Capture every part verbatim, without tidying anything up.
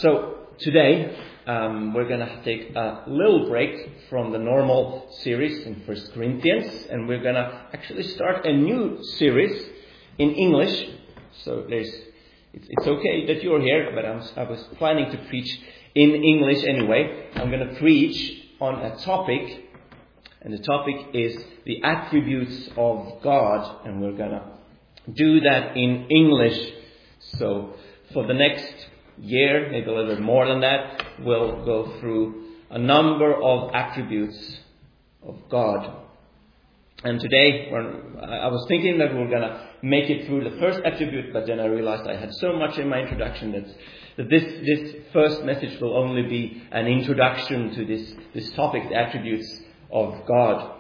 So today um, we're going to take a little break from the normal series in First Corinthians, and we're going to actually start a new series in English. So there's it's, it's okay that you're here, but I'm, I was planning to preach in English anyway. I'm going to preach on a topic, and the topic is the attributes of God, and we're going to do that in English. So for the next year, maybe a little bit more than that, we'll go through a number of attributes of God. And today, when I was thinking that we were going to make it through the first attribute, but then I realized I had so much in my introduction that, that this, this first message will only be an introduction to this, this topic, the attributes of God.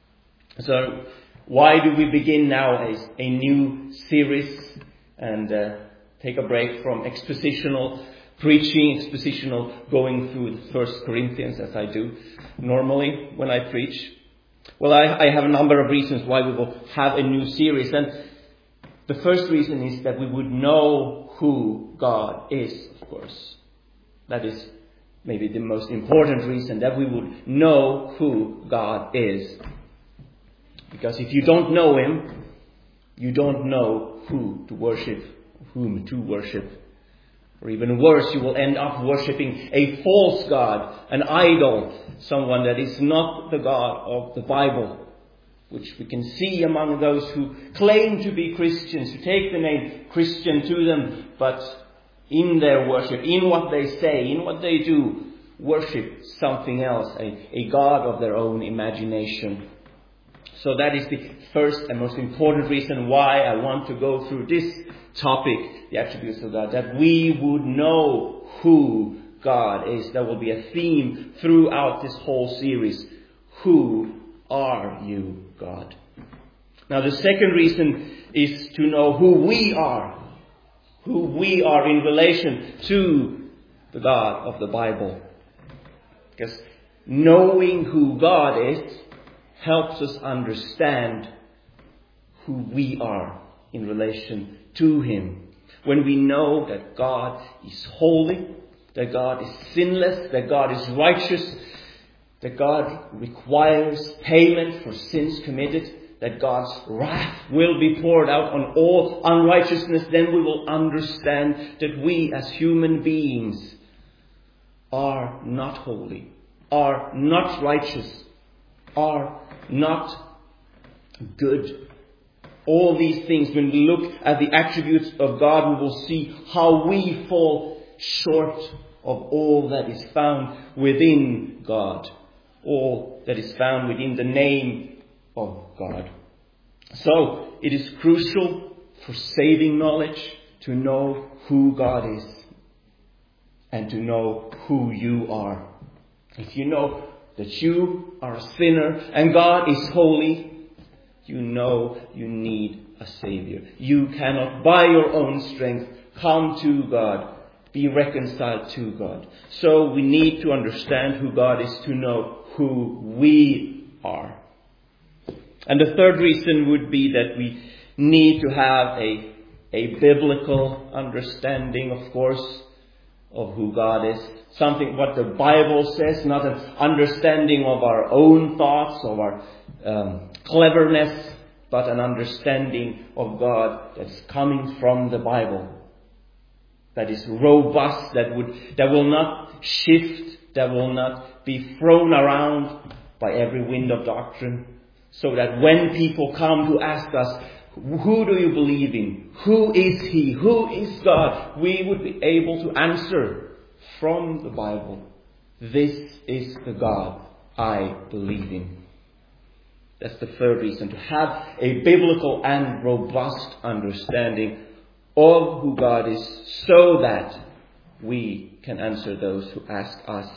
So why do we begin now a, a new series and uh, take a break from expositional preaching, expositional going through the First Corinthians as I do normally when I preach? Well, I, I have a number of reasons why we will have a new series. And the first reason is that we would know who God is, of course. That is maybe the most important reason, that we would know who God is. Because if you don't know Him, you don't know who to worship, whom to worship. Or even worse, you will end up worshipping a false god, an idol, someone that is not the God of the Bible, which we can see among those who claim to be Christians, who take the name Christian to them, but in their worship, in what they say, in what they do, worship something else, a, a god of their own imagination. So that is the first and most important reason why I want to go through this topic, the attributes of God, that we would know who God is. That will be a theme throughout this whole series. Who are you, God? Now the second reason is to know who we are. Who we are in relation to the God of the Bible. Because knowing who God is helps us understand who we are in relation to Him. When we know that God is holy, that God is sinless, that God is righteous, that God requires payment for sins committed, that God's wrath will be poured out on all unrighteousness, then we will understand that we as human beings are not holy, are not righteous, are not good. All these things, when we look at the attributes of God, we will see how we fall short of all that is found within God. All that is found within the name of God. So, it is crucial for saving knowledge to know who God is. And to know who you are. If you know that you are a sinner and God is holy, you know you need a Savior. You cannot by your own strength come to God, be reconciled to God. So we need to understand who God is to know who we are. And the third reason would be that we need to have a, a biblical understanding, of course, of who God is. Something what the Bible says, not an understanding of our own thoughts, of our um, cleverness, but an understanding of God that's coming from the Bible. That is robust, that would that will not shift, that will not be thrown around by every wind of doctrine. So that when people come to ask us, who do you believe in? Who is He? Who is God? We would be able to answer from the Bible, this is the God I believe in. That's the third reason, to have a biblical and robust understanding of who God is, so that we can answer those who ask us.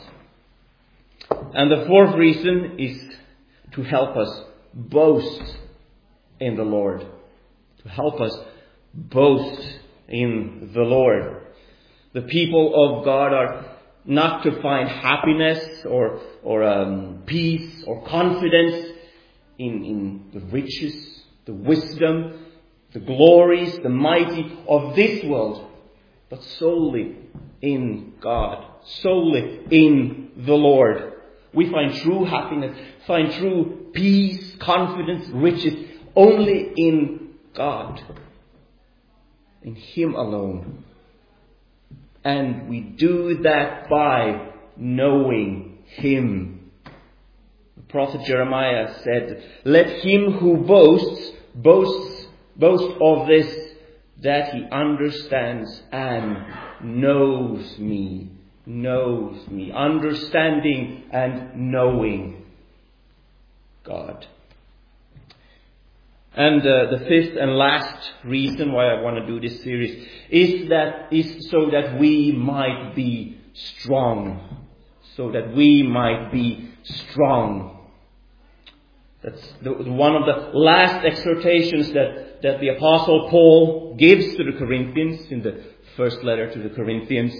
And the fourth reason is to help us boast in the Lord. To help us boast in the Lord. The people of God are not to find happiness or or um, peace or confidence in, in the riches, the wisdom, the glories, the mighty of this world. but solely in God, solely in the Lord. We find true happiness, find true peace, confidence, riches only in God, in Him alone. And we do that by knowing Him. The prophet Jeremiah said, "Let him who boasts, boasts, boast of this, that he understands and knows me." Knows me. Understanding and knowing God. And uh, the fifth and last reason why I want to do this series is that is so that we might be strong. So that we might be strong. That's the, one of the last exhortations that, that the Apostle Paul gives to the Corinthians in the first letter to the Corinthians,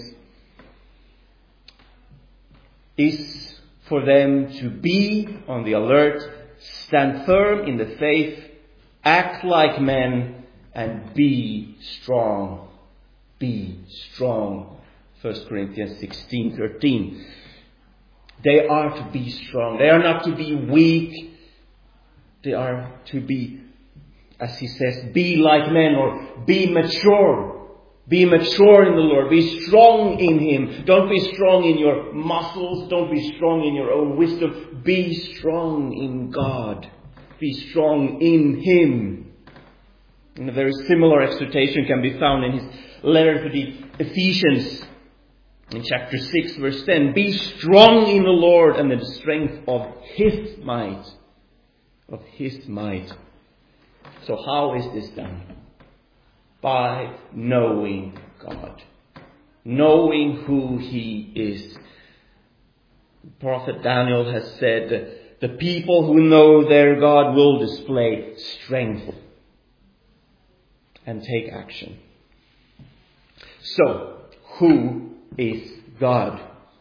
is for them to be on the alert, stand firm in the faith, act like men, and be strong. Be strong. First Corinthians sixteen thirteen. They are to be strong. They are not to be weak. They are to be, as he says, be like men, or be mature. Be mature in the Lord. Be strong in Him. Don't be strong in your muscles. Don't be strong in your own wisdom. Be strong in God. Be strong in Him. And a very similar exhortation can be found in his letter to the Ephesians in chapter six verse ten. Be strong in the Lord and in the strength of His might. Of His might. So how is this done? By knowing God. Knowing who He is. The prophet Daniel has said that the people who know their God will display strength and take action. So, who is God?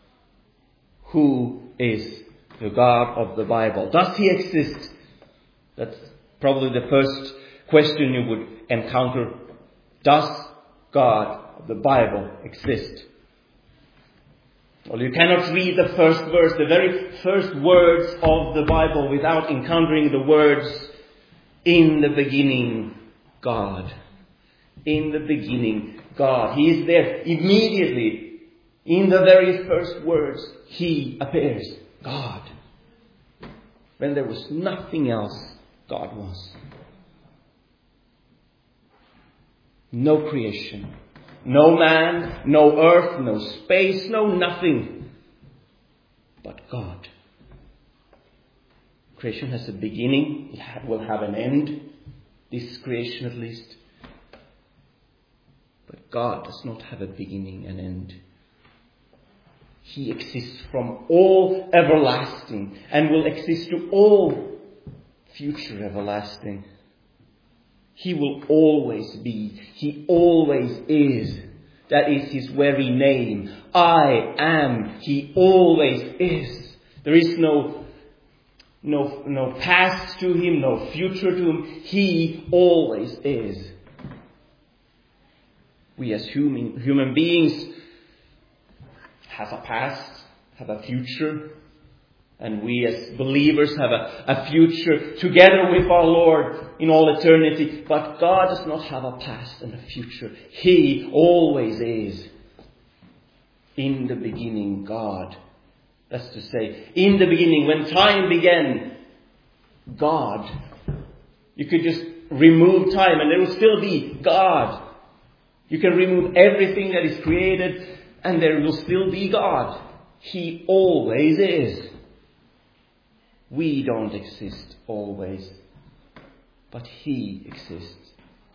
Who is the God of the Bible? Does He exist? That's probably the first question you would encounter. Does God of the Bible exist? Well, you cannot read the first verse, the very first words of the Bible, without encountering the words, "In the beginning, God." In the beginning, God. He is there immediately. In the very first words, He appears. God. When there was nothing else, God was. No creation. No man, no earth, no space, no nothing. But God. Creation has a beginning. It will have an end. This creation at least. But God does not have a beginning and end. He exists from all everlasting and will exist to all future everlasting. He will always be. He always is. That is His very name. I am. He always is. There is no, no, no past to Him, no future to Him. He always is. We as human, human beings have a past, have a future. And we as believers have a, a future together with our Lord in all eternity. But God does not have a past and a future. He always is. In the beginning, God. That's to say, in the beginning, when time began, God. You could just remove time and there will still be God. You can remove everything that is created and there will still be God. He always is. We don't exist always, but He exists.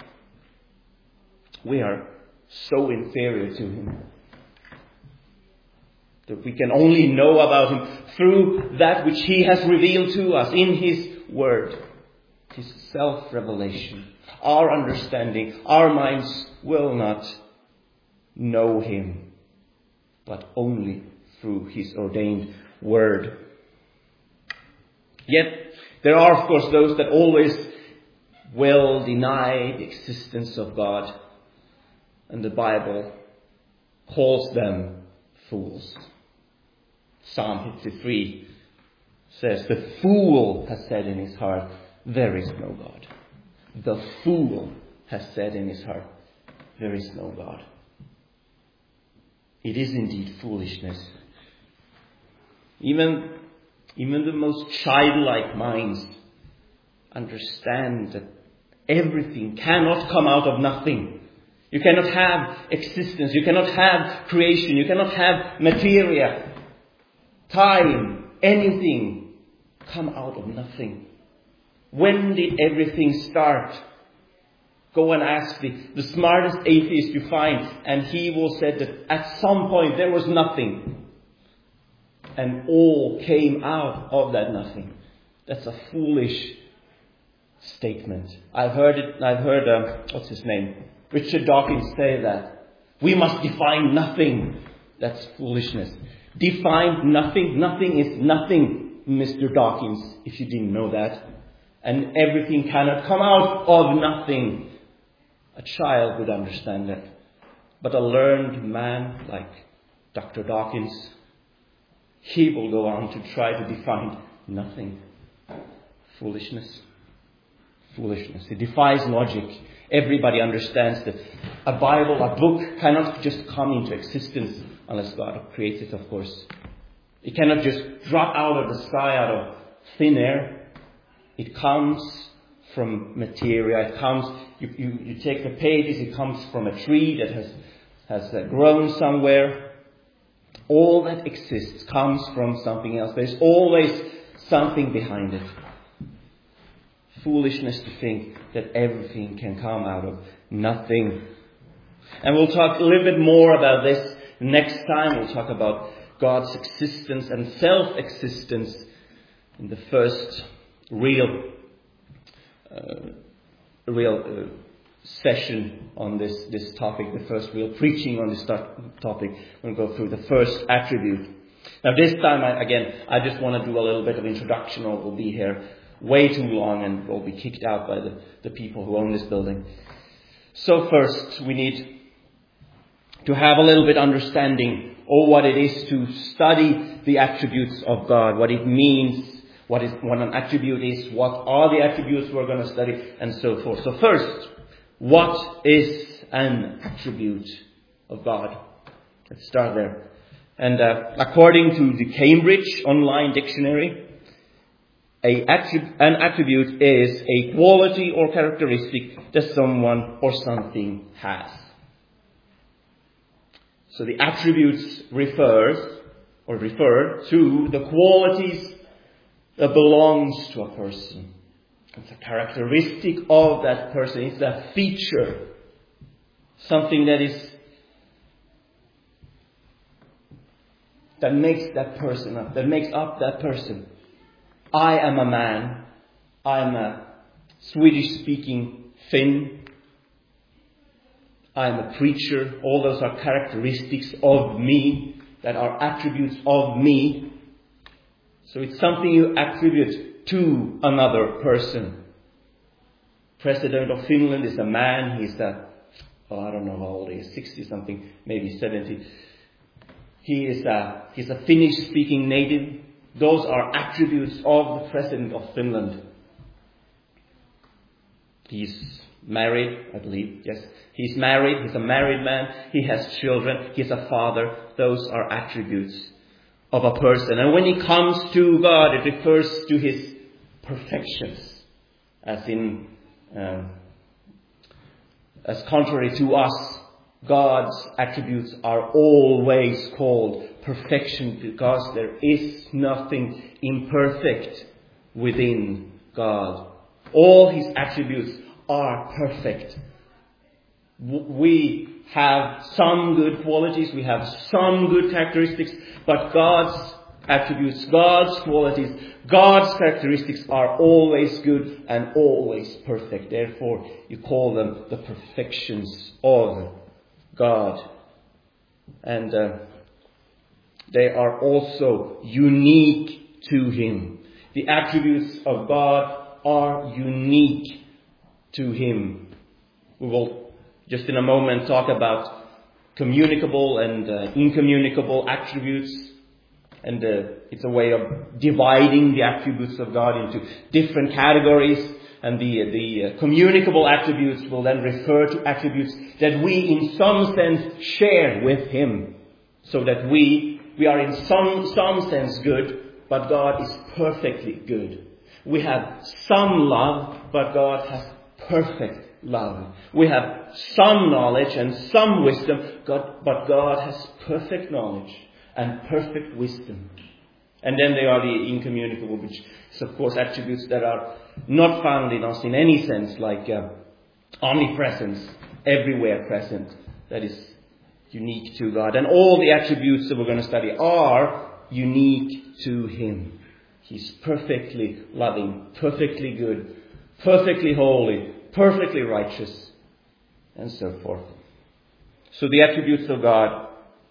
We are so inferior to Him that we can only know about Him through that which He has revealed to us in His Word, His self-revelation. Our understanding, our minds will not know Him, but only through His ordained Word. Yet, there are of course those that always will deny the existence of God and the Bible calls them fools. Psalm fifty-three says, the fool has said in his heart, there is no God. The fool has said in his heart, there is no God. It is indeed foolishness. Even, even the most childlike minds understand that everything cannot come out of nothing. You cannot have existence. You cannot have creation. You cannot have materia, time, anything come out of nothing. When did everything start? Go and ask the, the smartest atheist you find, and he will say that at some point there was nothing. And all came out of that nothing. That's a foolish statement. I've heard it, I've heard, um, what's his name? Richard Dawkins say that. We must define nothing. That's foolishness. Define nothing. Nothing is nothing, Mister Dawkins, if you didn't know that. And everything cannot come out of nothing. A child would understand that. But a learned man like Doctor Dawkins, he will go on to try to define nothing. Foolishness. Foolishness. It defies logic. Everybody understands that a Bible, a book, cannot just come into existence unless God creates it, of course. It cannot just drop out of the sky, out of thin air. It comes from materia. It comes, you, you, you take the pages, it comes from a tree that has, has uh, grown somewhere. All that exists comes from something else. There's always something behind it. Foolishness to think that everything can come out of nothing. And we'll talk a little bit more about this next time. We'll talk about God's existence and self-existence in the first real uh, real uh, session on this, this topic, the first real preaching on this topic. We'll go through the first attribute. Now this time, I, again, I just want to do a little bit of introduction, or we'll be here way too long and we'll be kicked out by the, the people who own this building. So first, we need to have a little bit understanding of what it is to study the attributes of God, what it means, what is what an attribute is, what are the attributes we're going to study, and so forth. So first, what is an attribute of God? Let's start there. And uh, according to the Cambridge Online Dictionary, a attrib- an attribute is a quality or characteristic that someone or something has. So the attributes refers or refer to the qualities that belongs to a person. It's a characteristic of that person. It's a feature. Something that is that makes that person up, that makes up that person. I am a man. I am a Swedish-speaking Finn. I am a preacher. All those are characteristics of me, that are attributes of me. So it's something you attribute to another person. President of Finland is a man. He's a, oh, I don't know how old he is, sixty something, maybe seventy. He is a, he's a Finnish-speaking native. Those are attributes of the President of Finland. He's married, I believe, yes. He's married, he's a married man, he has children, he's a father. Those are attributes of a person. And when he comes to God, it refers to his perfections. As in, um, as contrary to us, God's attributes are always called perfection, because there is nothing imperfect within God. All his attributes are perfect. We have some good qualities, we have some good characteristics, but God's attributes, God's qualities, God's characteristics are always good and always perfect. Therefore, you call them the perfections of God. And uh, they are also unique to him. The attributes of God are unique to him. We will just in a moment talk about communicable and uh, incommunicable attributes. And uh, it's a way of dividing the attributes of God into different categories. And the, the uh, communicable attributes will then refer to attributes that we in some sense share with Him. So that we, we are in some, some sense good, but God is perfectly good. We have some love, but God has perfect love. We have some knowledge and some wisdom, God, but God has perfect knowledge and perfect wisdom. And then there are the incommunicable, which is of course attributes that are not found in us in any sense, like uh, omnipresence, everywhere present, that is unique to God. And all the attributes that we're going to study are unique to Him. He's perfectly loving, perfectly good, perfectly holy, perfectly righteous, and so forth. So the attributes of God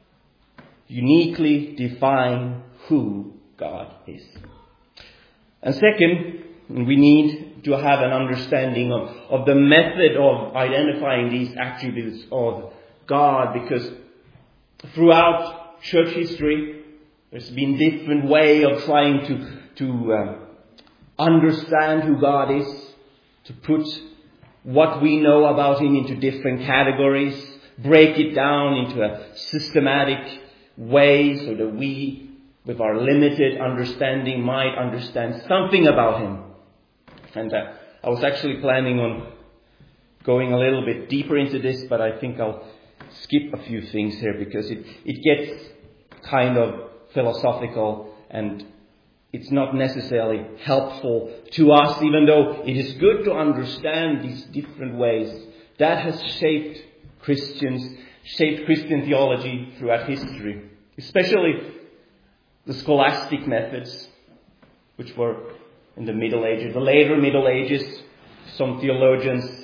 uniquely define who God is. And second, we need to have an understanding of, of the method of identifying these attributes of God, because throughout church history, there's been different way of trying to, to uh, understand who God is, to put what we know about Him into different categories, break it down into a systematic way so that we, with our limited understanding, might understand something about Him. And uh, I was actually planning on going a little bit deeper into this, but I think I'll skip a few things here because it, it gets kind of philosophical and it's not necessarily helpful to us, even though it is good to understand these different ways that has shaped Christians, shaped Christian theology throughout history, especially the scholastic methods, which were in the Middle Ages, the later Middle Ages. Some theologians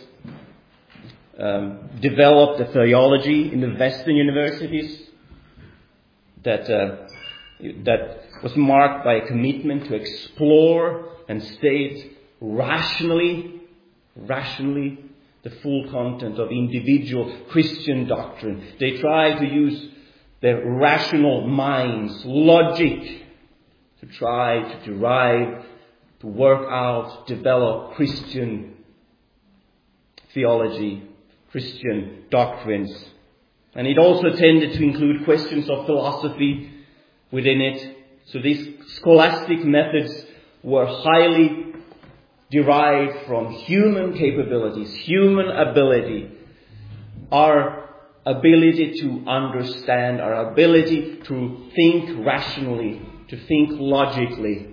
um, developed a theology in the Western universities that uh, that was marked by a commitment to explore and state rationally, rationally the full content of individual Christian doctrine. They try to use their rational minds, logic, to try to derive, to work out, develop Christian theology, Christian doctrines. And it also tended to include questions of philosophy within it. So these scholastic methods were highly derived from human capabilities, human ability, our ability to understand, our ability to think rationally, to think logically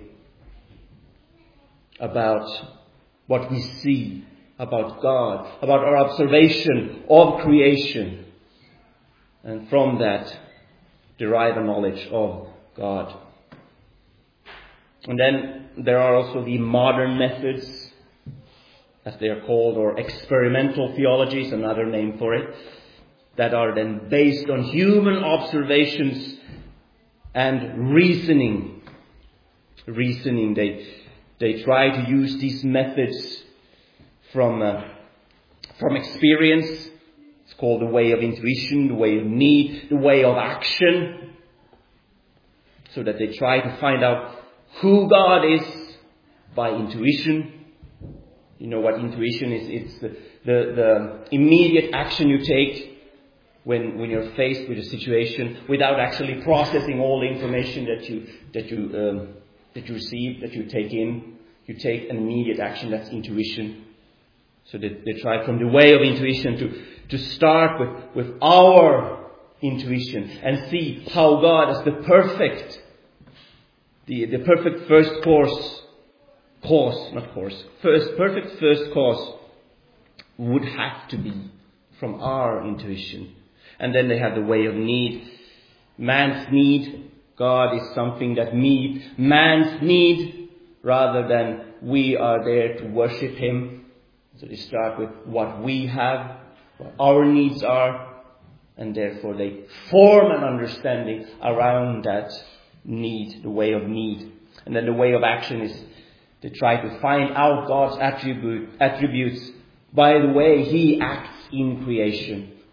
about what we see, about God, about our observation of creation, and from that derive a knowledge of God. And then there are also the modern methods, as they are called, or experimental theology is another name for it, that are then based on human observations and reasoning. Reasoning. They they try to use these methods from uh, from experience. It's called the way of intuition, the way of need, the way of action, so that they try to find out who God is by intuition. You know what intuition is? It's the, the, the immediate action you take when, when you're faced with a situation without actually processing all the information that you that you um, that you receive, that you take in. You take an immediate action. That's intuition. So that they try from the way of intuition to to start with with our intuition and see how God as the perfect. The, the perfect first course, course, not course, first, perfect first course would have to be from our intuition. And then they have the way of need. Man's need, God is something that meets man's need rather than we are there to worship Him. So they start with what we have, what our needs are, and therefore they form an understanding around that need, the way of need. And then the way of action is to try to find out God's attribute, attributes by the way He acts in creation.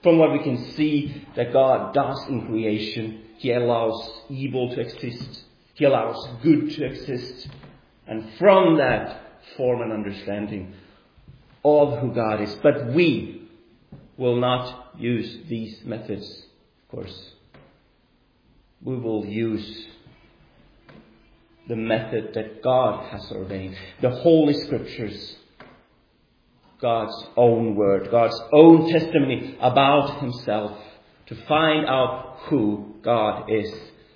from what we can see that God does in creation. He allows evil to exist. He allows good to exist. And from that, form an understanding of who God is. But we will not use these methods, of course. We will use the method that God has ordained. The Holy Scriptures. God's own word. God's own testimony about Himself. To find out who God is.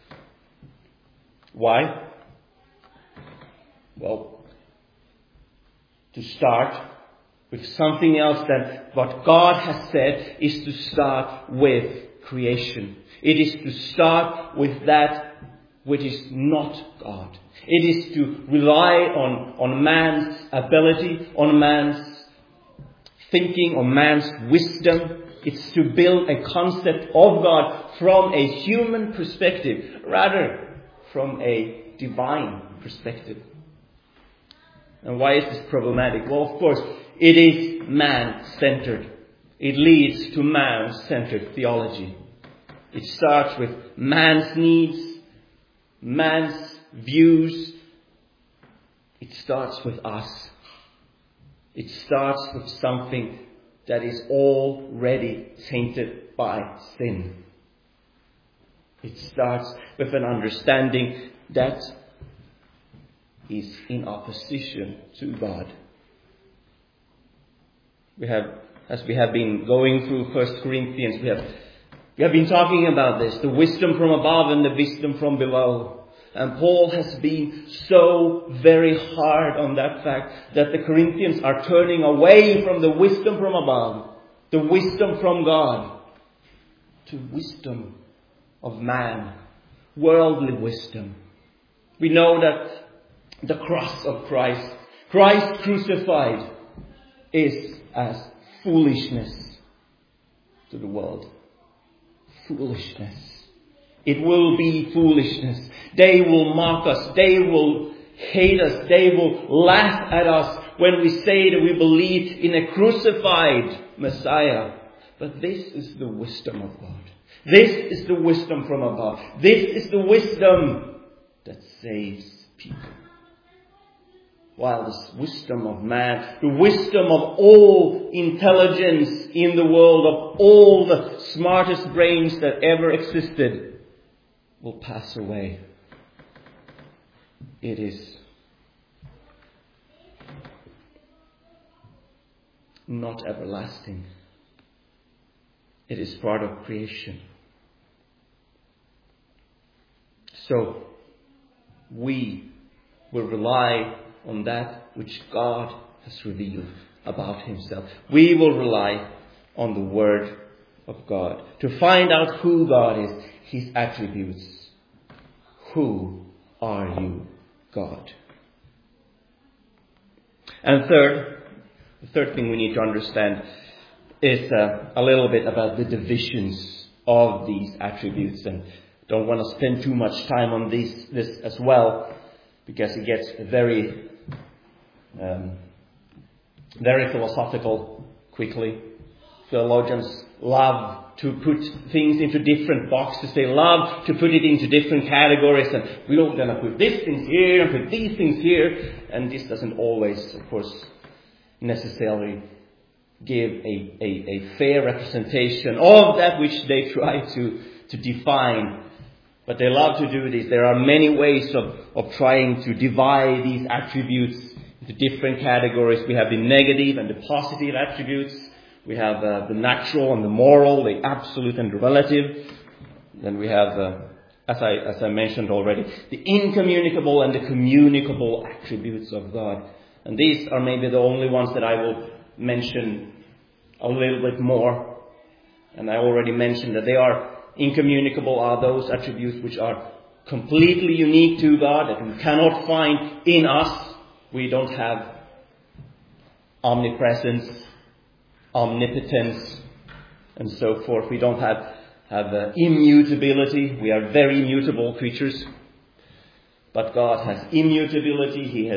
Why? Well, to start with something else that what God has said is to start with creation. It is to start with that which is not God. It is to rely on, on man's ability, on man's thinking, on man's wisdom. It's to build a concept of God from a human perspective, rather from a divine perspective. And why is this problematic? Well, of course, it is man-centered. It leads to man-centered theology. It starts with man's needs, man's views. It starts with us. It starts with something that is already tainted by sin. It starts with an understanding that is in opposition to God. We have, as we have been going through First Corinthians, we have, we have been talking about this, the wisdom from above and the wisdom from below. And Paul has been so very hard on that fact that the Corinthians are turning away from the wisdom from above, the wisdom from God, to wisdom of man, worldly wisdom. We know that the cross of Christ, Christ crucified, is as foolishness to the world. Foolishness. It will be foolishness. They will mock us. They will hate us. They will laugh at us when we say that we believe in a crucified Messiah. But this is the wisdom of God. This is the wisdom from above. This is the wisdom that saves people. While this wisdom of man, the wisdom of all intelligence in the world, of all the smartest brains that ever existed, will pass away. It is not everlasting. It is part of creation. So, we will rely on that which God has revealed about Himself. We will rely on the Word of God to find out who God is, His attributes. Who are you, God? And third, the third thing we need to understand is uh, a little bit about the divisions of these attributes. And don't want to spend too much time on this, this as well, because it gets very, um, very philosophical quickly. Theologians love to put things into different boxes. They love to put it into different categories. And we're going to put these things here and put these things here. And this doesn't always, of course, necessarily give a, a, a fair representation of that which they try to, to define. But they love to do this. There are many ways of, of trying to divide these attributes into different categories. We have the negative and the positive attributes. We have uh, the natural and the moral, the absolute and the relative. Then we have, uh, as I as I mentioned already, the incommunicable and the communicable attributes of God. And these are maybe the only ones that I will mention a little bit more. And I already mentioned that they are incommunicable are those attributes which are completely unique to God, that we cannot find in us. We don't have omnipresence, omnipotence, and so forth. We don't have, have uh, immutability. We are very mutable creatures. But God has immutability. He has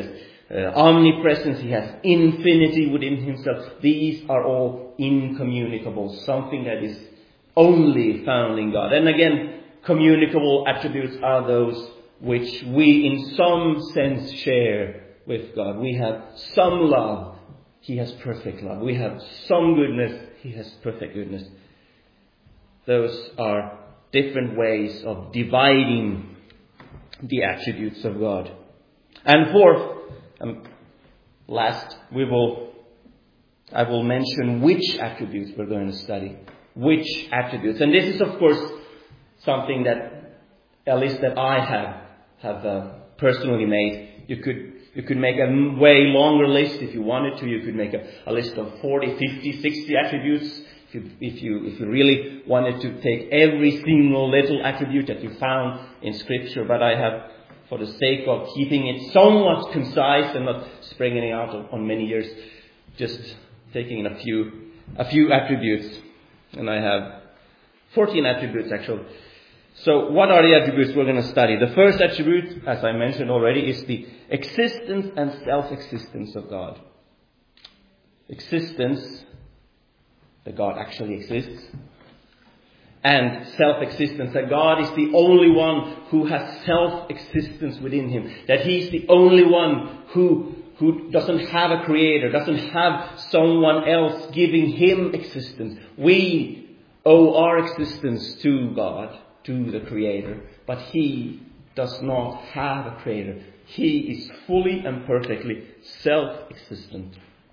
uh, omnipresence. He has infinity within himself. These are all incommunicable, something that is only found in God. And again, communicable attributes are those which we in some sense share with God. We have some love. He has perfect love. We have some goodness. He has perfect goodness. Those are different ways of dividing the attributes of God. And fourth, um, last, we will, I will mention which attributes we're going to study. Which attributes. And this is, of course, something that, a list that I have, have uh, personally made. You could, you could make a way longer list if you wanted to. You could make a, a list of forty, fifty, sixty attributes. If you, if you, if you really wanted to take every single little attribute that you found in Scripture. But I have, for the sake of keeping it somewhat concise and not spreading it out on many years, just taking in a few, a few attributes. And I have fourteen attributes actually. So what are the attributes we're going to study? The first attribute, as I mentioned already, is the existence and self-existence of God. Existence, that God actually exists. And self-existence, that God is the only one who has self-existence within him. That he's the only one who, who doesn't have a creator, doesn't have someone else giving him existence. We owe our existence to God, to the Creator, but he does not have a creator. He is fully and perfectly self-existent.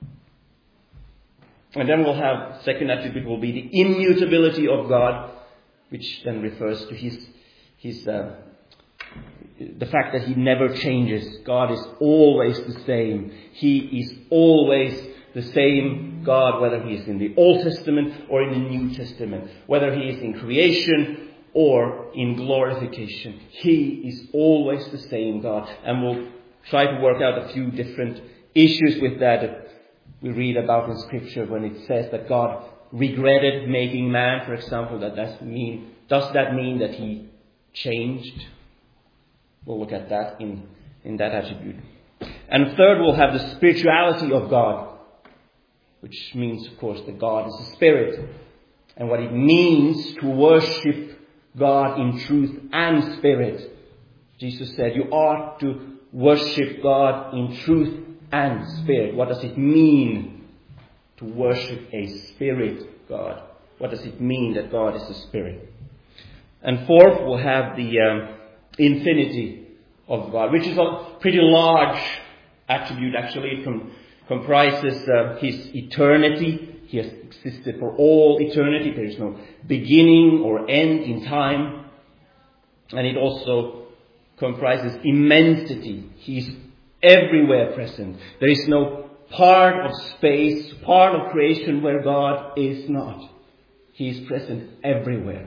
And then we'll have, second attribute will be the immutability of God, which then refers to his, his, uh, the fact that he never changes. God is always the same. He is always the same God, whether he is in the Old Testament or in the New Testament, whether he is in creation or in glorification. He is always the same God. And we'll try to work out a few different issues with that that we read about in Scripture when it says that God regretted making man, for example. That does mean, does that mean that he changed? We'll look at that in, in that attribute. And third, we'll have the spirituality of God, which means, of course, that God is a spirit, and what it means to worship God in truth and spirit. Jesus said, you ought to worship God in truth and spirit. What does it mean to worship a spirit God? What does it mean that God is a spirit? And fourth, we'll have the um, infinity of God, which is a pretty large attribute. Actually, it com- comprises uh, his eternity. He has existed for all eternity. There is no beginning or end in time. And it also comprises immensity. He is everywhere present. There is no part of space, part of creation where God is not. He is present everywhere.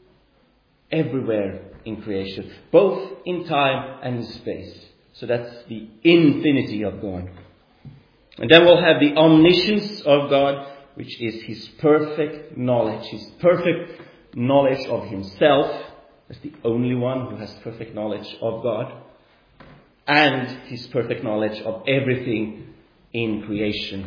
Everywhere in creation. Both in time and in space. So that's the infinity of God. And then we'll have the omniscience of God, which is his perfect knowledge. His perfect knowledge of himself. As the only one who has perfect knowledge of God. And his perfect knowledge of everything in creation.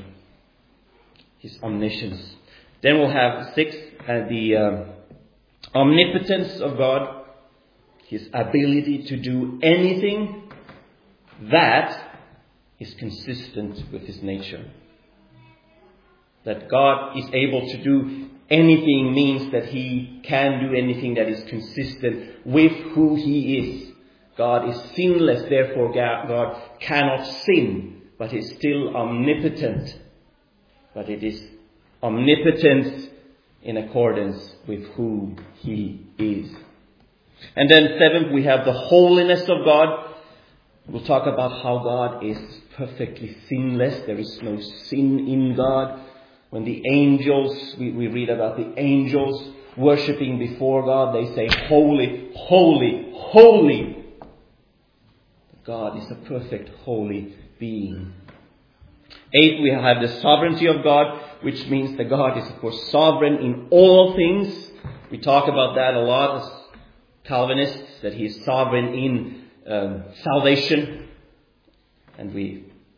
His omniscience. Then we'll have sixth, uh, the uh, omnipotence of God. His ability to do anything that is consistent with his nature. That God is able to do anything means that he can do anything that is consistent with who he is. God is sinless, therefore God cannot sin, but he is still omnipotent. But it is omnipotence in accordance with who he is. And then seventh, we have the holiness of God. We'll talk about how God is perfectly sinless. There is no sin in God. When the angels, we, we read about the angels worshipping before God, they say, holy, holy, holy. God is a perfect, holy being. Eighth, we have the sovereignty of God, which means that God is, of course, sovereign in all things. We talk about that a lot as Calvinists, that he is sovereign in um, salvation. And we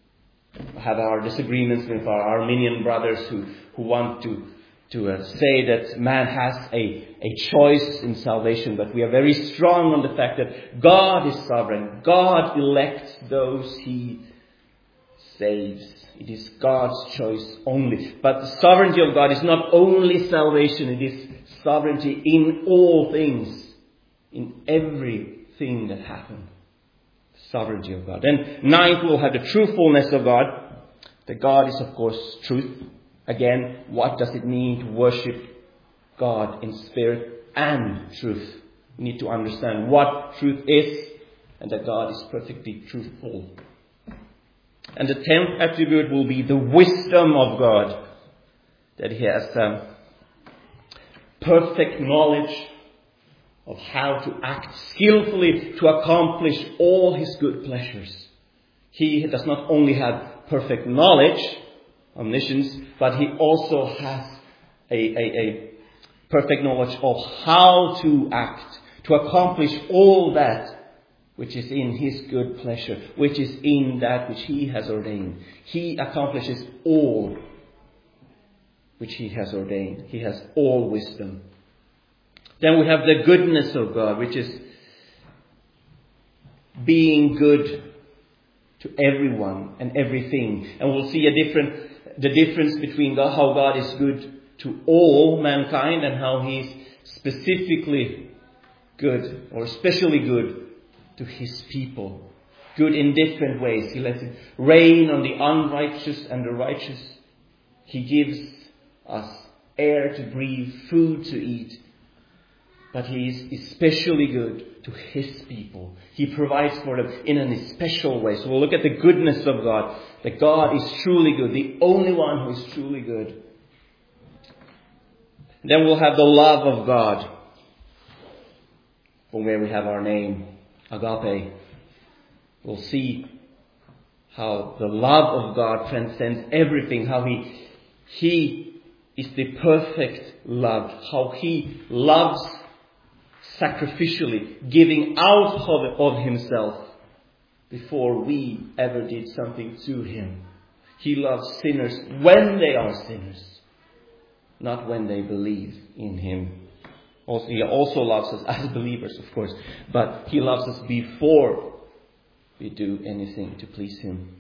have our disagreements with our Arminian brothers who, who want to, to uh, say that man has a, a choice in salvation, but we are very strong on the fact that God is sovereign. God elects those He saves. It is God's choice only. But the sovereignty of God is not only salvation, it is sovereignty in all things, in everything that happens. Sovereignty of God. Then ninth, we'll have the truthfulness of God. That God is, of course, truth. Again, what does it mean to worship God in spirit and truth? We need to understand what truth is and that God is perfectly truthful. And the tenth attribute will be the wisdom of God. That He has um, perfect knowledge of how to act skillfully to accomplish all His good pleasures. He does not only have perfect knowledge, omniscience, but He also has a, a, a perfect knowledge of how to act, to accomplish all that which is in His good pleasure, which is in that which He has ordained. He accomplishes all which He has ordained. He has all wisdom. Then we have the goodness of God, which is being good to everyone and everything. And we'll see a different, the difference between God, how God is good to all mankind and how He's specifically good or especially good to His people. Good in different ways. He lets it rain on the unrighteous and the righteous. He gives us air to breathe, food to eat. But He is especially good to His people. He provides for them in an especial way. So we'll look at the goodness of God. That God is truly good. The only one who is truly good. Then we'll have the love of God. From where we have our name, agape. We'll see how the love of God transcends everything. How He, He is the perfect love. How He loves sacrificially, giving out of, of Himself before we ever did something to Him. He loves sinners when they are sinners, not when they believe in Him. Also, He also loves us as believers, of course, but He loves us before we do anything to please Him.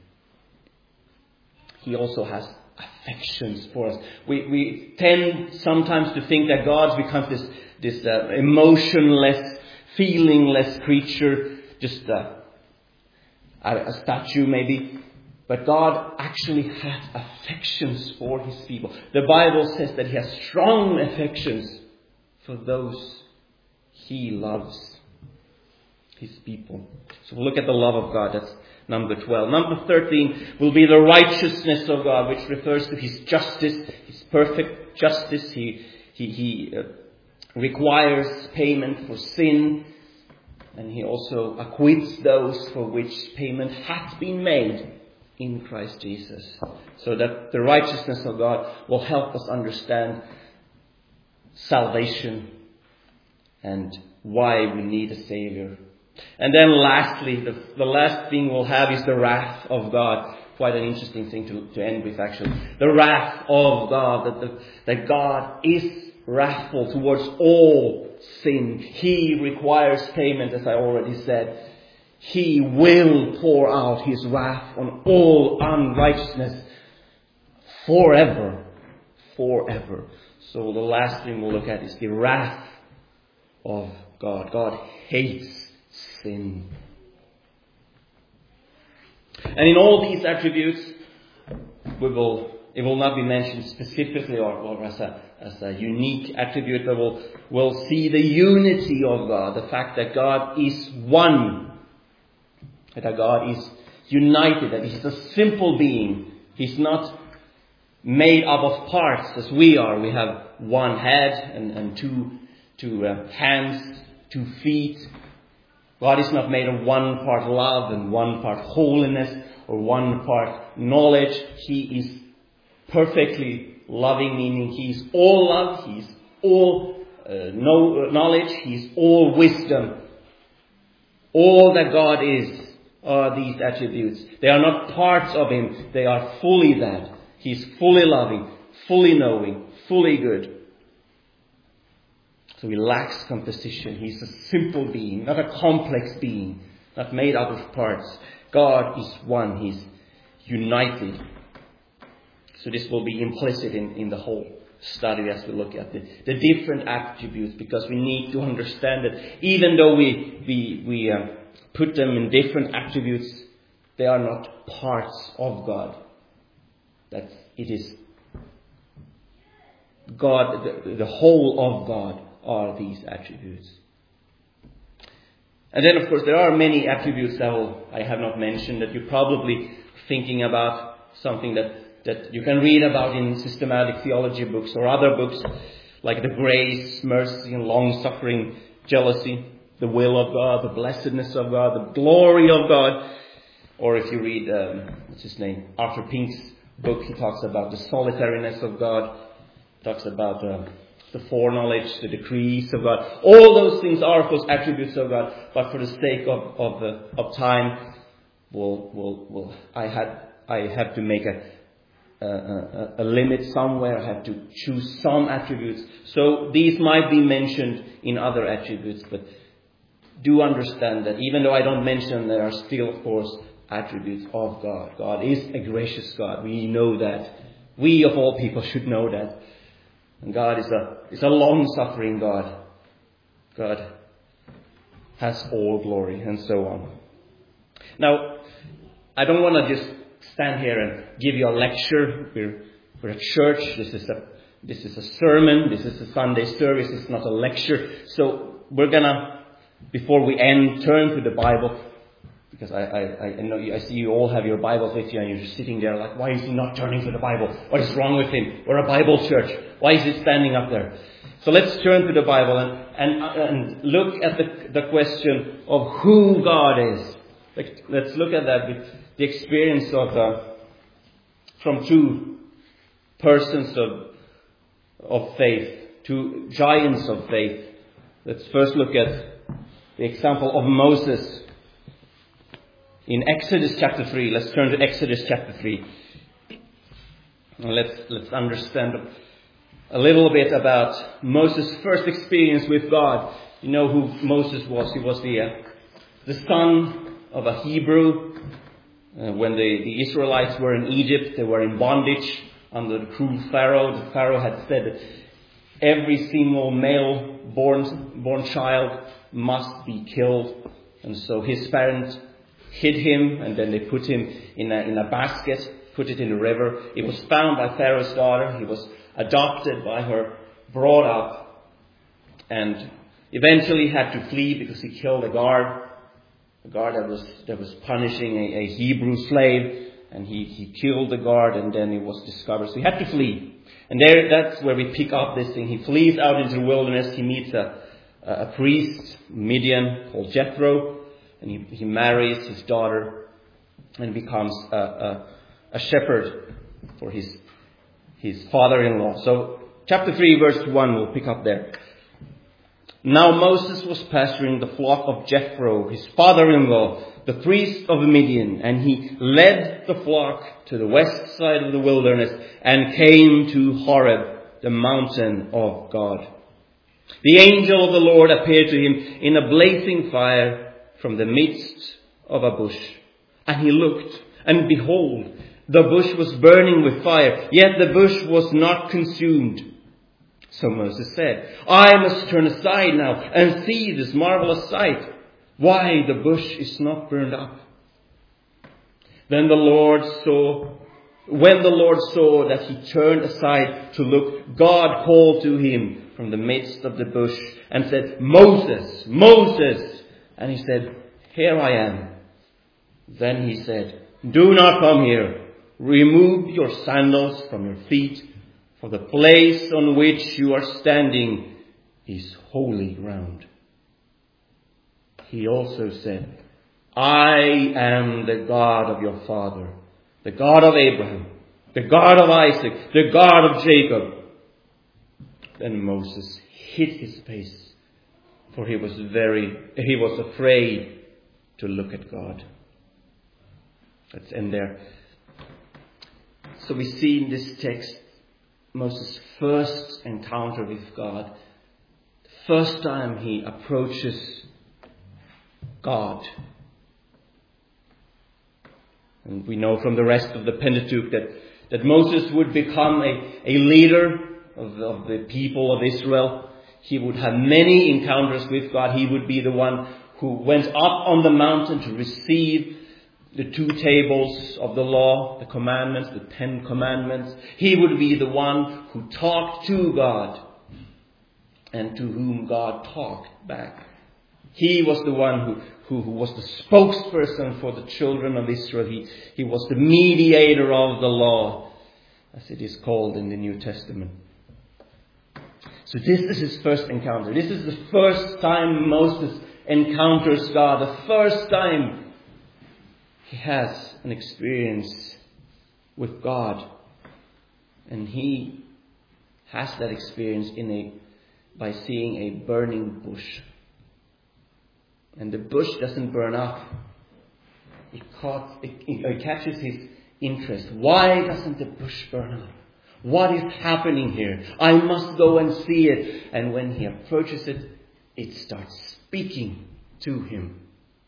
He also has affections for us. We we tend sometimes to think that God becomes this this uh, emotionless, feelingless creature, just uh, a, a statue maybe. But God actually has affections for His people. The Bible says that He has strong affections for those He loves, His people. So we'll look at the love of God. That's number twelve. Number thirteen will be the righteousness of God, which refers to His justice, His perfect justice. He he he uh, requires payment for sin, and He also acquits those for which payment has been made in Christ Jesus. So that the righteousness of God will help us understand salvation and why we need a Savior. And then lastly, the, the last thing we'll have is the wrath of God. Quite an interesting thing to, to end with, actually. The wrath of God, that, the, that God is wrathful towards all sin. He requires payment, as I already said. He will pour out His wrath on all unrighteousness forever. Forever. So the last thing we'll look at is the wrath of God. God hates sin. And in all these attributes, we will, it will not be mentioned specifically or, or as a, as a unique attribute, but we'll, we'll see the unity of God, the fact that God is one, that God is united, that He's a simple being. He's not made up of parts as we are. We have one head and, and two, two uh, hands, two feet. God is not made of one part love and one part holiness or one part knowledge. He is perfectly loving, meaning He is all love, He is all uh, know, knowledge, He is all wisdom. All that God is are these attributes. They are not parts of him. They are fully that. He's fully loving, fully knowing, fully good. So he lacks composition. He's a simple being, not a complex being, not made up of parts. God is one. He's united. So this will be implicit in, in the whole study as we look at the, the different attributes, because we need to understand that even though we, we, we uh, put them in different attributes, they are not parts of God. That it is God, the, the whole of God are these attributes. And then, of course, there are many attributes that will, I have not mentioned, that you're probably thinking about, something that, that you can read about in systematic theology books or other books, like the grace, mercy, and long-suffering, jealousy, the will of God, the blessedness of God, the glory of God. Or if you read, um, what's his name, Arthur Pink's book, he talks about the solitariness of God, talks about uh, the foreknowledge, the decrees of God. All those things are, of course, attributes of God, but for the sake of of, uh, of time, we'll, we'll, we'll, I had I have to make a, a, a limit somewhere. I have to choose some attributes. So these might be mentioned in other attributes, but do understand that even though I don't mention, there are still, of course, attributes of God. God is a gracious God. We know that. We of all people should know that. And God is a is a long-suffering God. God has all glory, and so on. Now, I don't want to just stand here and give you a lecture. We're we're at church. This is a this is a sermon. This is a Sunday service. It's not a lecture. So we're gonna, before we end, turn to the Bible. Because I, I, I know you, I see you all have your Bibles with you, and you're just sitting there like, why is he not turning to the Bible? What is wrong with him? We're a Bible church. Why is he standing up there? So let's turn to the Bible and, and, and look at the, the question of who God is. Like, let's look at that with the experience of uh, from two persons of of faith, two giants of faith. Let's first look at the example of Moses. In Exodus chapter three, let's turn to Exodus chapter three. And let's let's understand a little bit about Moses' first experience with God. You know who Moses was. He was the uh, the son of a Hebrew. Uh, when the, the Israelites were in Egypt, they were in bondage under the cruel Pharaoh. The Pharaoh had said that every single male born born child must be killed. And so his parents hid him, and then they put him in a, in a basket, put it in the river. He was found by Pharaoh's daughter. He was adopted by her, brought up, and eventually had to flee because he killed a guard, a guard that was that was punishing a, a Hebrew slave, and he, he killed the guard, and then he was discovered. So he had to flee. And there, that's where we pick up this thing. He flees out into the wilderness. He meets a, a priest, Midian, called Jethro. And he, he marries his daughter and becomes a, a, a shepherd for his his father-in-law. So chapter three, verse one, we'll pick up there. Now Moses was pasturing the flock of Jethro, his father-in-law, the priest of Midian, and he led the flock to the west side of the wilderness and came to Horeb, the mountain of God. The angel of the Lord appeared to him in a blazing fire from the midst of a bush. And he looked, and behold, the bush was burning with fire, yet the bush was not consumed. So Moses said, I must turn aside now and see this marvelous sight, why the bush is not burned up. Then the Lord saw, when the Lord saw that he turned aside to look, God called to him from the midst of the bush and said, Moses, Moses. And he said, here I am. Then he said, do not come here. Remove your sandals from your feet, for the place on which you are standing is holy ground. He also said, I am the God of your father, the God of Abraham, the God of Isaac, the God of Jacob. Then Moses hid his face, for he was very, he was afraid to look at God. Let's end there. So we see in this text Moses' first encounter with God. The first time he approaches God. And we know from the rest of the Pentateuch that, that Moses would become a, a leader of, of the people of Israel. He would have many encounters with God. He would be the one who went up on the mountain to receive the two tables of the law, the commandments, the Ten Commandments. He would be the one who talked to God and to whom God talked back. He was the one who, who, who was the spokesperson for the children of Israel. He, he was the mediator of the law, as it is called in the New Testament. So this is his first encounter. This is the first time Moses encounters God. The first time he has an experience with God. And he has that experience in a by seeing a burning bush. And the bush doesn't burn up. It, caught, it, it catches his interest. Why doesn't the bush burn up? What is happening here? I must go and see it. And when he approaches it, it starts speaking to him.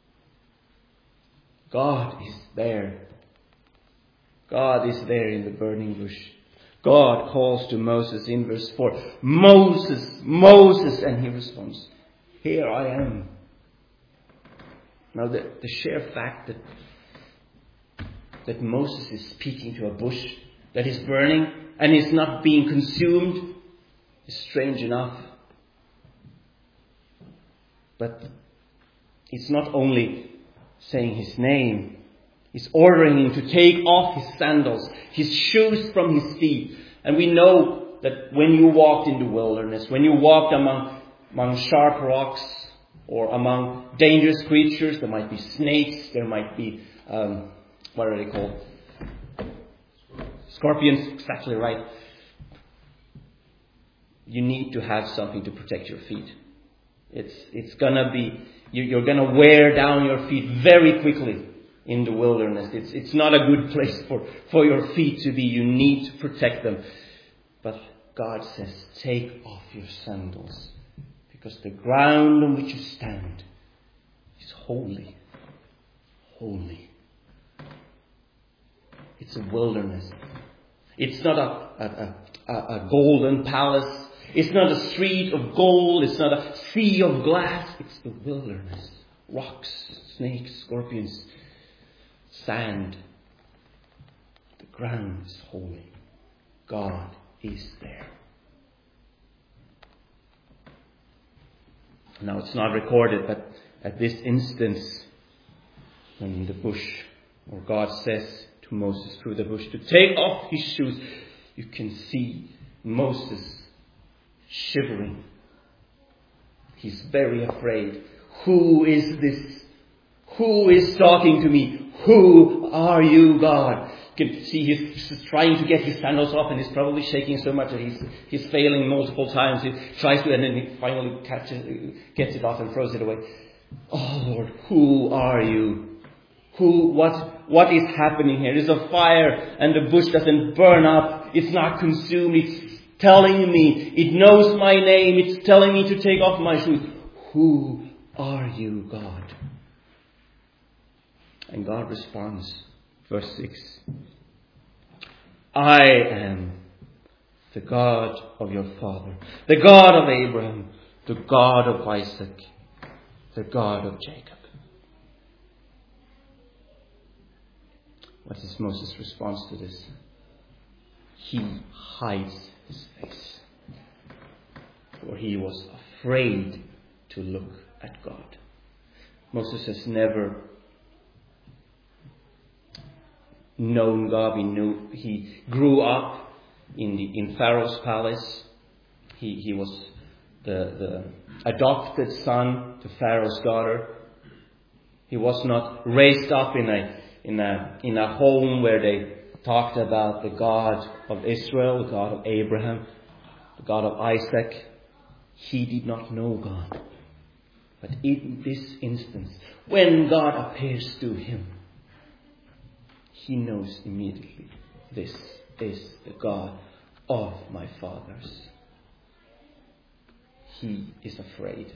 God is there. God is there in the burning bush. God calls to Moses in verse four, Moses, Moses, and he responds, here I am. Now the, the sheer fact that, that Moses is speaking to a bush that is burning and is not being consumed is strange enough. But it's not only saying his name. He's ordering him to take off his sandals, his shoes from his feet. And we know that when you walked in the wilderness, when you walked among, among sharp rocks or among dangerous creatures, there might be snakes, there might be, um, what are they called? Scorpions, exactly right. You need to have something to protect your feet. It's, it's gonna be, you're gonna wear down your feet very quickly. In the wilderness. It's, it's not a good place for, for your feet to be. You need to protect them. But God says, take off your sandals. Because the ground on which you stand is holy. Holy. It's a wilderness. It's not a, a, a, a golden palace. It's not a street of gold. It's not a sea of glass. It's the wilderness. Rocks, snakes, scorpions. Sand. The ground is holy. God is there. Now it's not recorded, but at this instance, when the bush, or God says to Moses through the bush to take off his shoes, you can see Moses shivering. He's very afraid. Who is this? Who is talking to me? Who are you, God? You can see he's trying to get his sandals off and he's probably shaking so much that he's he's failing multiple times. He tries to and then he finally catches, gets it off and throws it away. Oh Lord, who are you? Who, what, what is happening here? There's a fire and the bush doesn't burn up. It's not consumed. It's telling me. It knows my name. It's telling me to take off my shoes. Who are you, God? And God responds, verse six, I am the God of your father, the God of Abraham, the God of Isaac, the God of Jacob. What is Moses' response to this? He hides his face, for he was afraid to look at God. Moses has never known God. He knew he grew up in the in Pharaoh's palace. He he was the, the adopted son to Pharaoh's daughter. He was not raised up in a in a in a home where they talked about the God of Israel, the God of Abraham, the God of Isaac. He did not know God. But in this instance, when God appears to him, he knows immediately, this is the God of my fathers. He is afraid.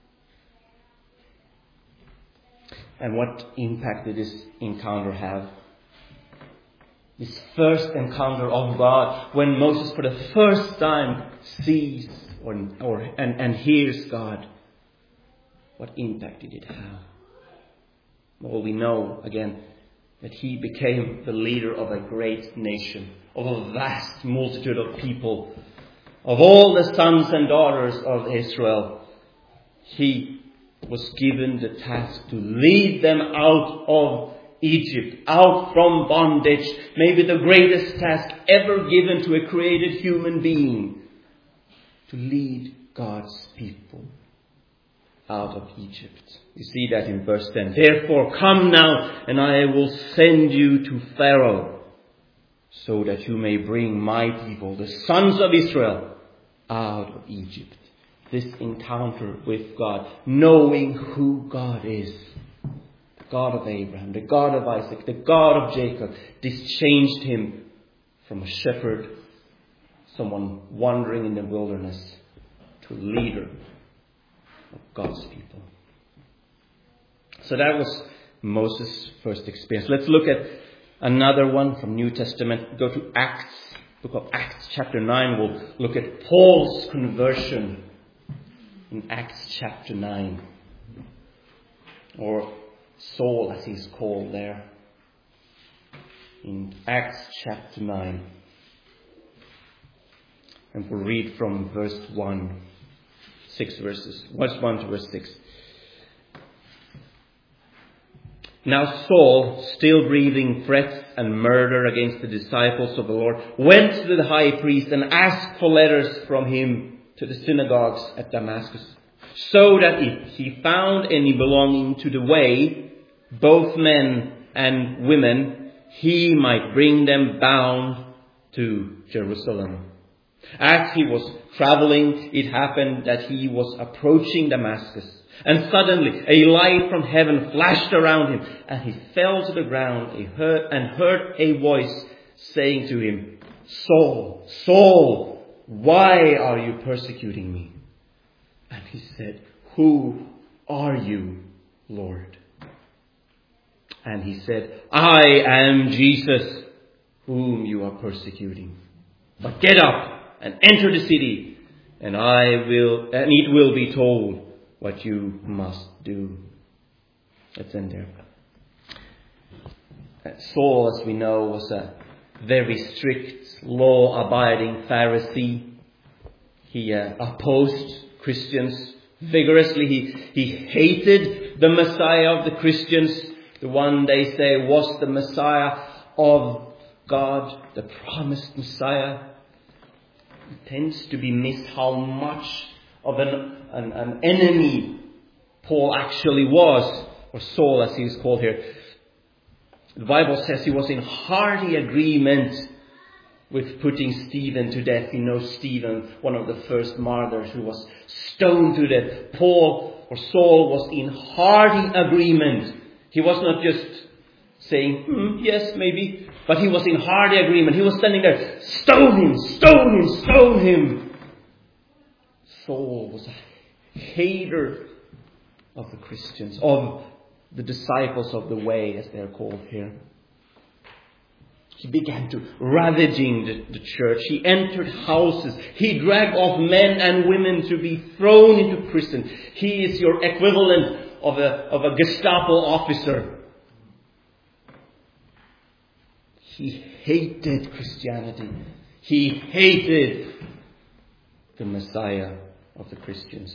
And what impact did this encounter have? This first encounter of God, when Moses for the first time sees or, or and, and hears God, what impact did it have? Well, we know, again, that he became the leader of a great nation, of a vast multitude of people, of all the sons and daughters of Israel. He was given the task to lead them out of Egypt, out from bondage, maybe the greatest task ever given to a created human being, to lead God's people out of Egypt. You see that in verse ten. Therefore come now, and I will send you to Pharaoh, so that you may bring my people, the sons of Israel, out of Egypt. This encounter with God, knowing who God is, the God of Abraham, the God of Isaac, the God of Jacob, this changed him from a shepherd, someone wandering in the wilderness, to a leader of God's people. So that was Moses' first experience. Let's look at another one from New Testament. Go to Acts, book of Acts chapter nine. We'll look at Paul's conversion in Acts chapter nine. Or Saul, as he's called there. In Acts chapter nine. And we'll read from verse one. Six verses. Verse one to verse six. Now Saul, still breathing threats and murder against the disciples of the Lord, went to the high priest and asked for letters from him to the synagogues at Damascus, so that if he found any belonging to the way, both men and women, he might bring them bound to Jerusalem. As he was traveling, it happened that he was approaching Damascus. And suddenly a light from heaven flashed around him, and he fell to the ground and heard, and heard a voice saying to him, Saul, Saul, why are you persecuting me? And he said, Who are you, Lord? And he said, I am Jesus, whom you are persecuting. But get up and enter the city, and I will, and it will be told what you must do. Let's end there. Saul, as we know, was a very strict, law-abiding Pharisee. He uh, opposed Christians vigorously. He, he hated the Messiah of the Christians, the one they say was the Messiah of God, the promised Messiah. It tends to be missed how much of an, an, an enemy Paul actually was, or Saul as he is called here. The Bible says he was in hearty agreement with putting Stephen to death. You know Stephen, one of the first martyrs who was stoned to death. Paul or Saul was in hearty agreement. He was not just saying, hmm, yes, maybe, but he was in hearty agreement. He was standing there, stone him, stone him, stone him. Saul was a hater of the Christians, of the disciples of the way, as they are called here. He began to ravaging the, the church. He entered houses. He dragged off men and women to be thrown into prison. He is your equivalent of a, of a Gestapo officer. He hated Christianity. He hated the Messiah of the Christians.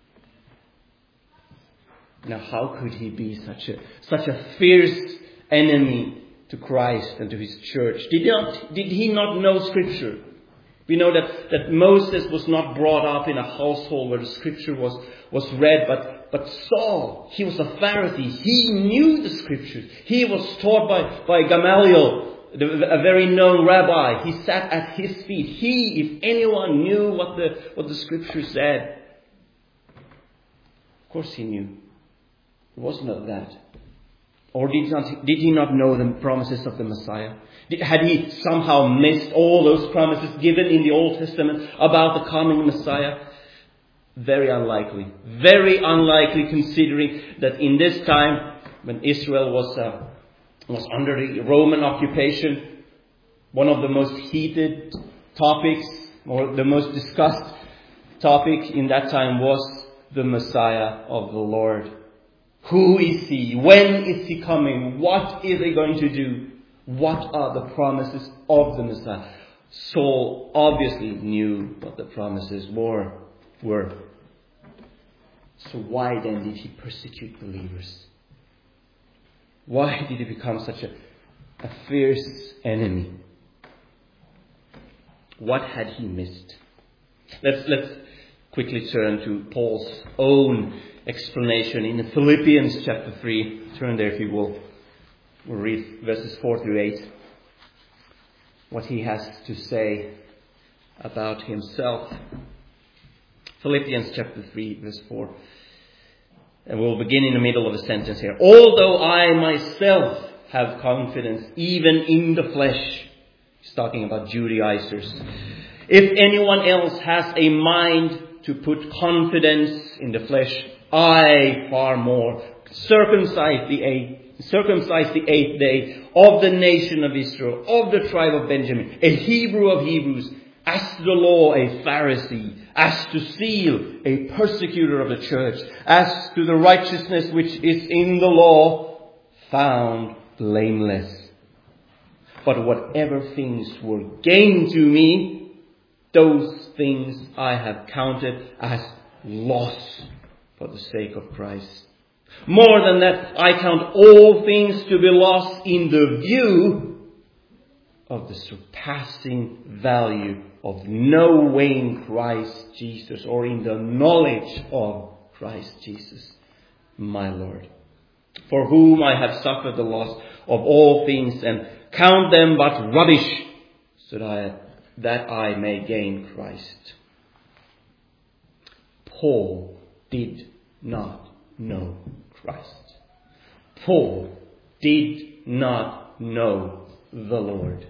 Now, how could he be such a such a fierce enemy to Christ and to his church? Did not did he not know Scripture? We know that, that Moses was not brought up in a household where the Scripture was, was read, but, but Saul, he was a Pharisee. He knew the Scriptures. He was taught by, by Gamaliel, a very known rabbi. He sat at his feet. He, if anyone, knew what the what the Scripture said. Of course he knew. It wasn't of that. Or did not, did he not know the promises of the Messiah? Did, had he somehow missed all those promises given in the Old Testament about the coming Messiah? Very unlikely. Very unlikely, considering that in this time, when Israel was uh, was under the Roman occupation, one of the most heated topics, or the most discussed topic in that time, was the Messiah of the Lord. Who is he? When is he coming? What is he going to do? What are the promises of the Messiah? Saul obviously knew what the promises were. were. So why then did he persecute believers? Why did he become such a, a fierce enemy? What had he missed? Let's, let's quickly turn to Paul's own explanation in Philippians chapter three. Turn there if you will. We'll read verses four through eight. What he has to say about himself. Philippians chapter three, verse four. And we'll begin in the middle of a sentence here. Although I myself have confidence even in the flesh. He's talking about Judaizers. If anyone else has a mind to put confidence in the flesh, I far more. Circumcised the eighth, circumcised the eighth day of the nation of Israel, of the tribe of Benjamin, a Hebrew of Hebrews, as to the law a Pharisee, as to zeal a persecutor of the church, as to the righteousness which is in the law, found blameless. But whatever things were gained to me, those things I have counted as loss for the sake of Christ. More than that, I count all things to be lost in the view of the surpassing value of knowing Christ Jesus, or in the knowledge of Christ Jesus, my Lord, for whom I have suffered the loss of all things and count them but rubbish, so that I, that I may gain Christ. Paul did not know Christ. Paul did not know the Lord.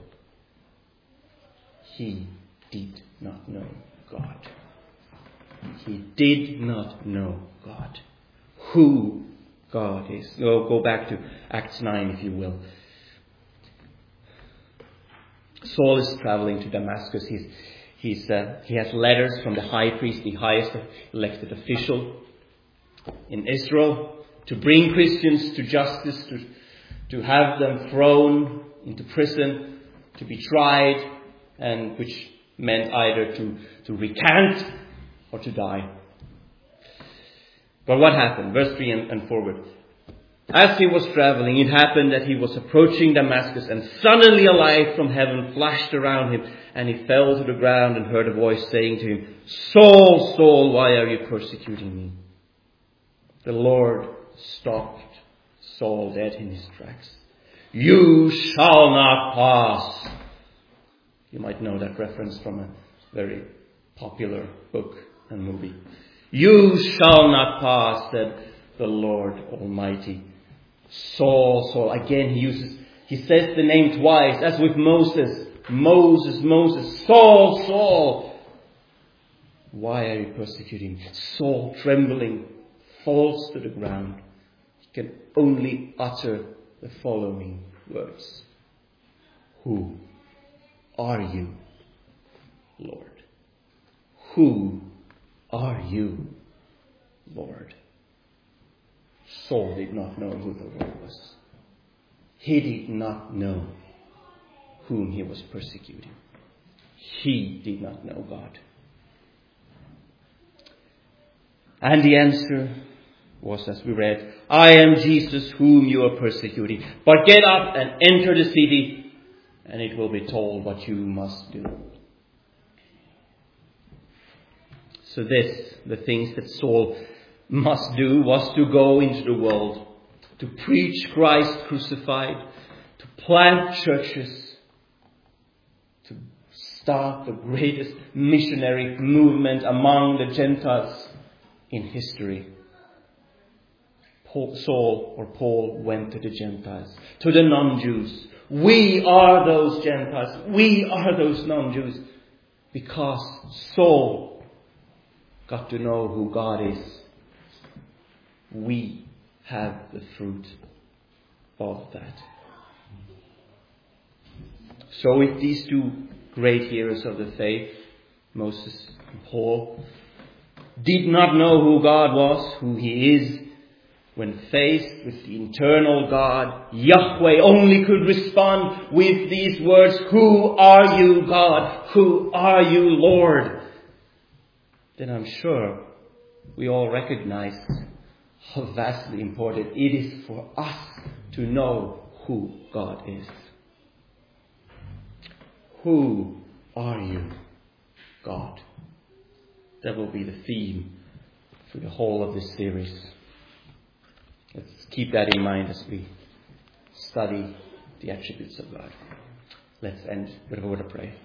He did not know God. He did not know God. Who God is. Go, go back to Acts nine, if you will. Saul is traveling to Damascus. He's, he's, uh, he has letters from the high priest, the highest elected official in Israel, to bring Christians to justice, to, to have them thrown into prison, to be tried, and which meant either to, to recant or to die. But what happened? Verse three and, and forward. As he was traveling, it happened that he was approaching Damascus, and suddenly a light from heaven flashed around him, and he fell to the ground and heard a voice saying to him, Saul, Saul, why are you persecuting me? The Lord stopped Saul dead in his tracks. You shall not pass. You might know that reference from a very popular book and movie. You shall not pass, said the Lord Almighty. Saul, Saul. Again he uses, he says the name twice, as with Moses. Moses, Moses. Saul, Saul. Why are you persecuting me? Saul, trembling, falls to the ground. He can only utter the following words. Who are you, Lord? Who are you, Lord? Saul did not know who the Lord was. He did not know whom he was persecuting. He did not know God. And the answer was, as we read, I am Jesus whom you are persecuting. But get up and enter the city, and it will be told what you must do. So this, the things that Saul must do, was to go into the world, to preach Christ crucified, to plant churches, to start the greatest missionary movement among the Gentiles in history. Paul, Saul or Paul went to the Gentiles, to the non-Jews. We are those Gentiles. We are those non-Jews. Because Saul got to know who God is. We have the fruit of that. So if these two great heroes of the faith, Moses and Paul, did not know who God was, who He is, when faced with the eternal God, Yahweh only could respond with these words, "Who are you, God? Who are you, Lord?" Then I'm sure we all recognize how vastly important it is for us to know who God is. Who are you, God? That will be the theme for the whole of this series. Let's keep that in mind as we study the attributes of God. Let's end with a word of prayer.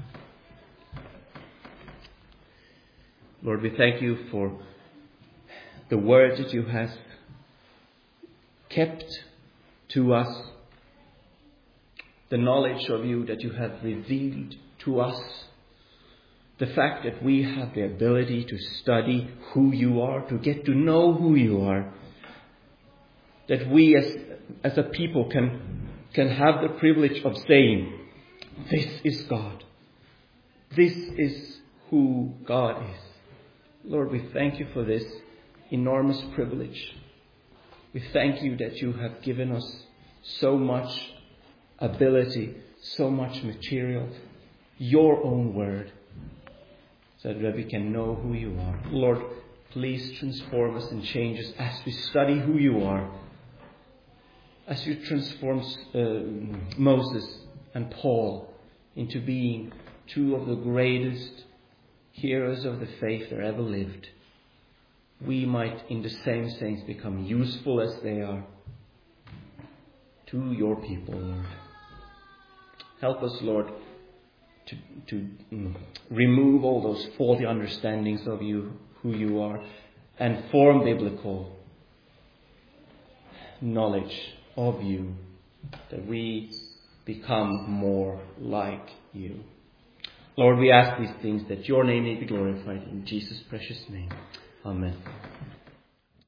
Lord, we thank you for the word that you have kept to us, the knowledge of you that you have revealed to us, the fact that we have the ability to study who you are, to get to know who you are, that we as, as a people can, can have the privilege of saying, "This is God. This is who God is." Lord, we thank you for this enormous privilege. We thank you that you have given us so much ability, so much material, your own word, so that we can know who you are. Lord, please transform us and change us as we study who you are. As you transform uh, Moses and Paul into being two of the greatest heroes of the faith that ever lived, we might in the same sense become useful as they are to your people, Lord. Help us, Lord, to, to mm, remove all those faulty understandings of you, who you are, and form biblical knowledge of you, that we become more like you. Lord, we ask these things that your name may be glorified in Jesus' precious name. Amen.